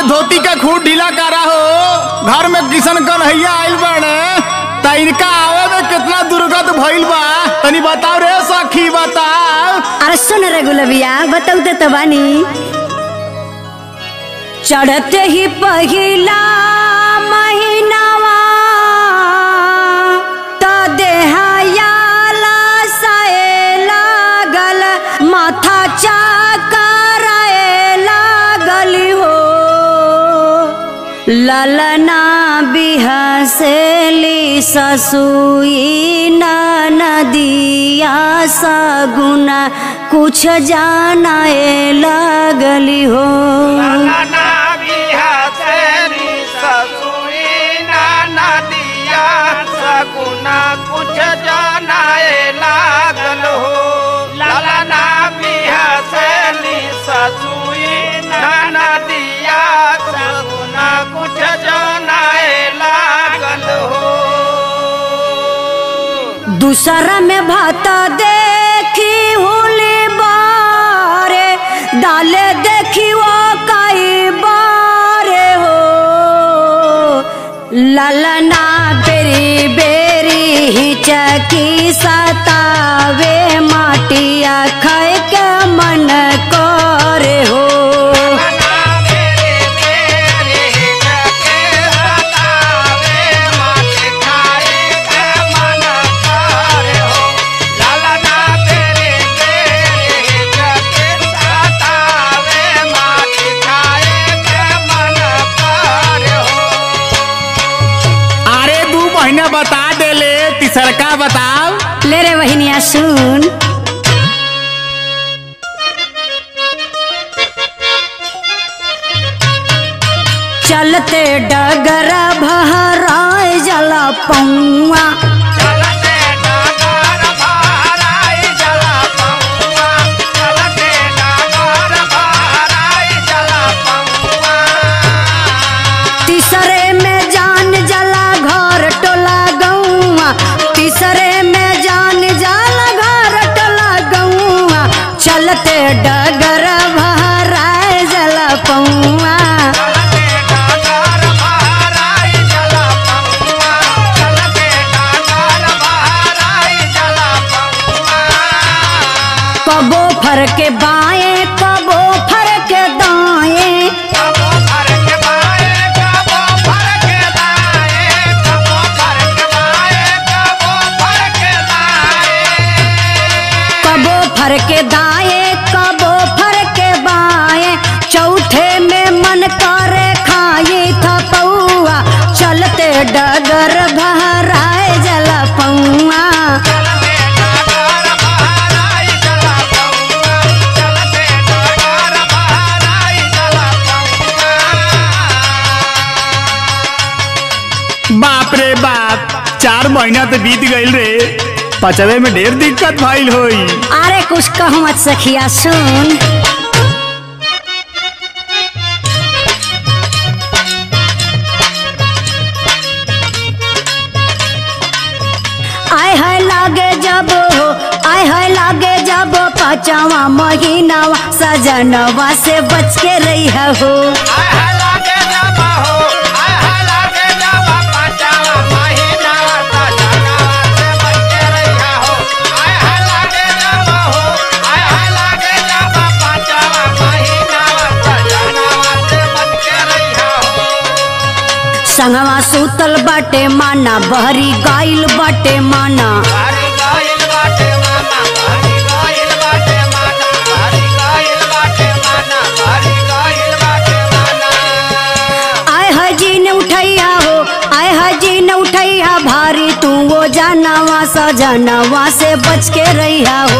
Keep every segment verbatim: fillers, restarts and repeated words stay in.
धोती का खूट ढीला करा हो। घर में किशन कन्हैया आइल बने त इनका आवे में कितना दुर्गत भइल बा, तनी बताओ रे सखी बताओ। अरे सुन रे गुलबिया बताऊ तो बानी। चढ़ते ही पहिला महीनावा त देहायाला साए लागल, माथा चकराए लागल हो। ललना बिहसेली ससुई नदिया सगुना कुछ जानाए लगली हो। ललना बिहसेली ससुई नदिया सगुना कुछ जानाए लागल हो। ललना बिहसेली ससुई नदिया सगुना कुछ जानाए लागल हो। दूसरा में भाता देखी होली बारे, डाले देखी वो कई बारे हो। ललना बेरी बेरी हिचकी सतावे, माटिया खाए के मन करे हो। बता दे ले, तीसरका बताओ। ले रे वहिनिया सुन। चलते डगर भराए जला पौआ, तीसरे में जान जला घर टोला गौआ, तीसरे में जान जाला घर टोला गौआ। चलते डगर भराए जला पौआ, कबो फर के बाएं कबो फर के दाएं, कबो फर के बाएं कबो फर के दाएं, कबो फर के बाएं कबो फर के दाएं, कबो फर के दाएं कबो फर के बाएं। चौथे में मन करे खाए था पौआ, चलते डगर भराए जला पौआ। बाप रे बाप, चार महीना तो बीत गईल रे, पचवे में ढेर दिक्कत भइल होई। अरे कुछ कहो मत सखिया सुन। आय है लागे जब हो, आय है लागे जब पांचवा महीनावा, सजनवा से बच के रही हो। संगवा सूतल बाटे माना, बहरी गाइल बाटे माना। आय हजी ने उठैया हो, आय हजी ने उठैया भारी, तू वो जानवा सजनवा से बच के रहिया हो।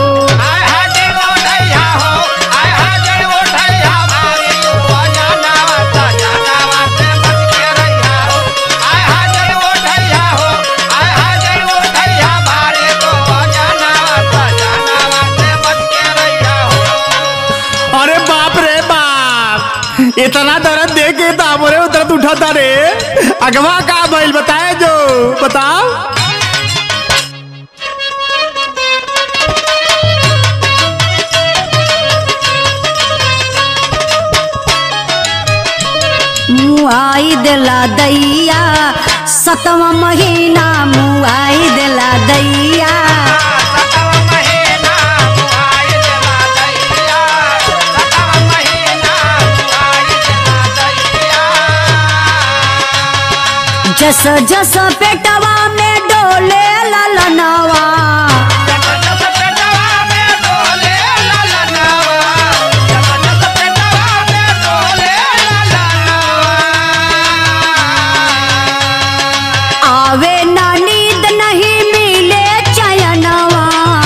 इतना दर्द दे के तामरे दर्द उठाता रे, अगवा का भइल बताए जो बताओ। मुआई देला दैया सतवा महीना मुआई देला दैया सतवा महीना मुआई देला दैया सतवा महीना मुआई देला दैया जस जस पेटवा में डोले ललनवा आवे ना नींद नहीं मिले चयनवा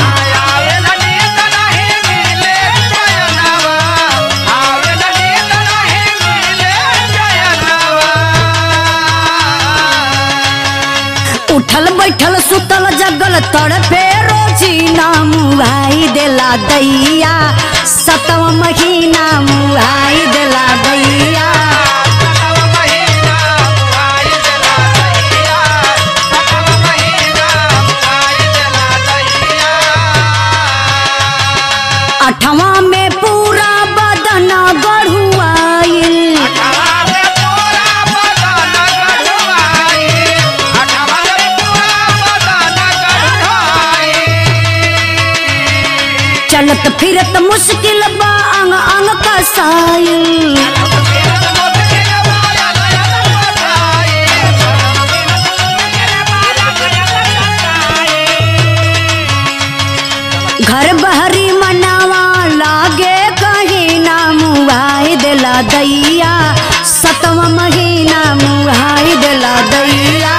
उठल बैठल सुतल जगल तड़पे रोजी ना मुआई देला दैया सतवा महीना मुआई देला दैया अठवा में पूरा बदन गढ़ुआइल चलत फिरत मुश्किल बा अंग अंग कसाइल घर बहरी मनावा लागे कहीं ना मुआई देला दैया सतवा महीना मुआई देला दैया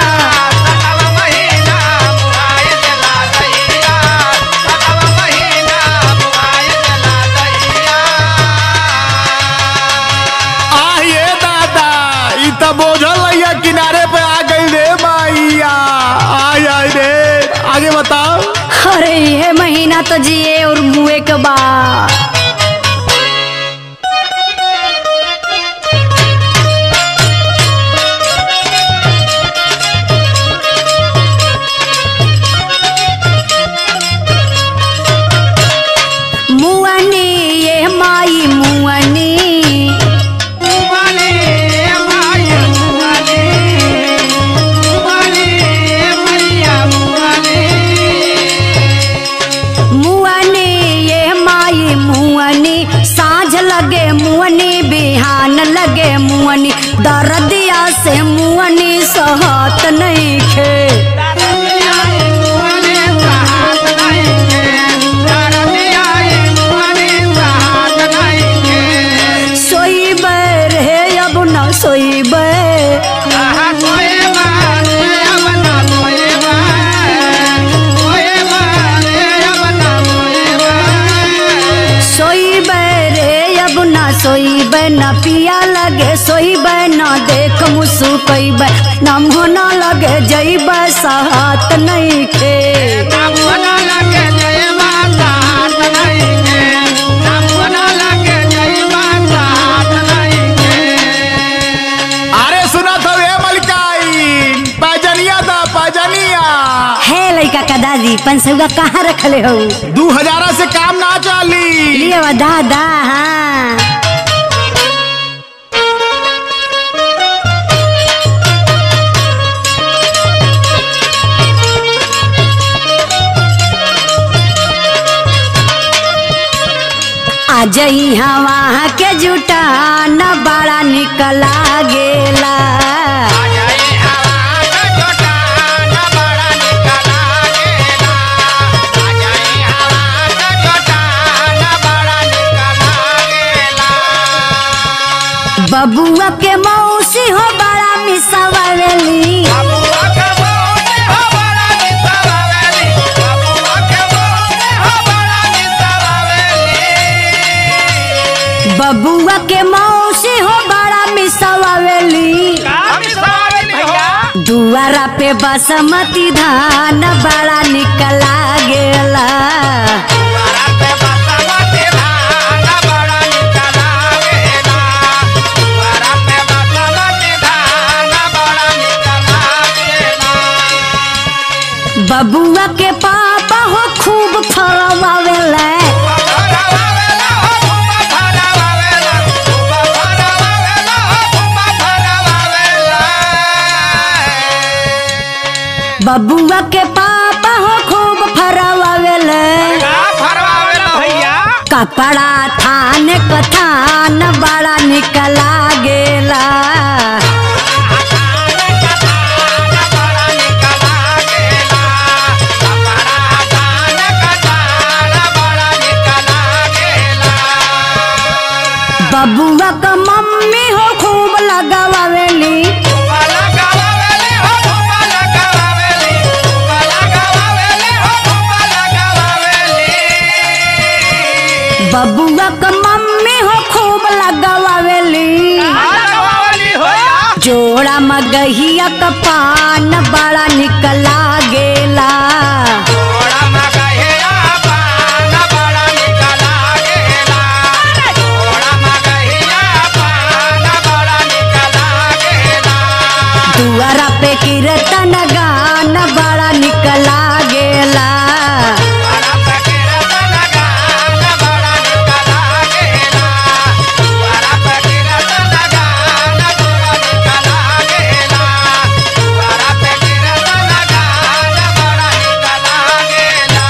आये दादा ई त बोझल लैया किनारे पे आ गई रे माइया आय आय रे आगे बताओ। अरे ये महीना तो जिए और मुए के बा मुअनी ये माई मुअनी मुअनी ये माई मुअनी साँझ लगे मुअनी बिहान लगे मुअनी दर्दिया से मुअनी सहत नहीं खे सोई बैर है अब न सोई बैर सोई बैरे अब ना सोई बै न पिया लगे सोई बै न देख मुसु कई बै न होना लगे जई बै साहत नहीं खे अरे सुना था वे मलकाई पाजनिया दा पाजनिया है लइका का दादी पंसौगा कहाँ रखले हो दू हजारा से काम ना चली। लिए वा दादा हाँ आज वहाँ के जुटा न बड़ा निकला गेला बबुआ के मौसी हो बड़ा मिसवावेली बबुआ के मौसी हो बड़ा मिसवावेली दुआरा पे बासमती धान बड़ा निकला गेला बबुआ के पापा हो खूब फरवावेला बबुआ के पापा हो खूब फरवावेले का फरवावेला भैया कपड़ा थान कथान बड़ा निकला गेला बड़ा निकला गेला कपड़ा दान कटार बड़ा निकला गेला बबुआ का मम्मी हो खूब लगावेली बाला गवावेली हो बाला गवावेली बाला गवावेली हो बाला गवावेली बबुआ का मम्मी हो खूब लगावेली बाला गवावेली हो जोड़ा मगहिया का पान बड़ा निकला गेला जोड़ा मगहिया पान बड़ा निकला गेला जोड़ा मगहिया पान बड़ा निकला गेला दुआरा पे कीर्तन गान बड़ा निकला गेला बड़ा फकीरतन गान बड़ा निकला गेला बड़ा फकीरतन गान बड़ा निकला गेला बड़ा फकीरतन गान बड़ा निकला गेला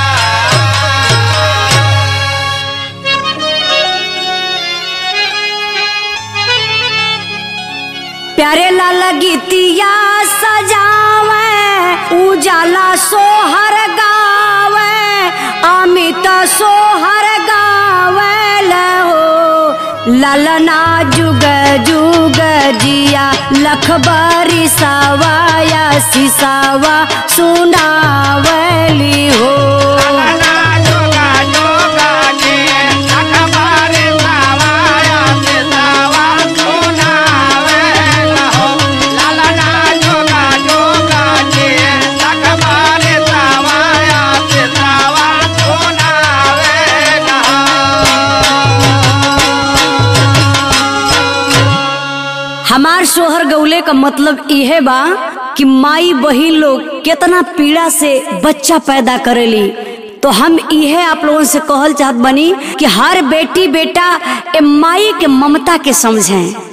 प्यारे लाल गीतिया सजावे उजाला सोहर गावे अमित सोहर गावे हो ललना जुग जुग जिया लखबरी सवाया सिसावा सुनावली हो लाला जोगा जोगा जी अखबारे सावाया से सावा सुनावेला हो लाला जोगा जोगा जी अखबारे सावाया से सावा सुनावेला हमार सोहर गौले का मतलब इहे बा कि माई बहिन लोग कितना पीड़ा से बच्चा पैदा करेली। तो हम इहे आप लोगों से कहल चाहत बनी कि हर बेटी बेटा ए माई के ममता के समझें।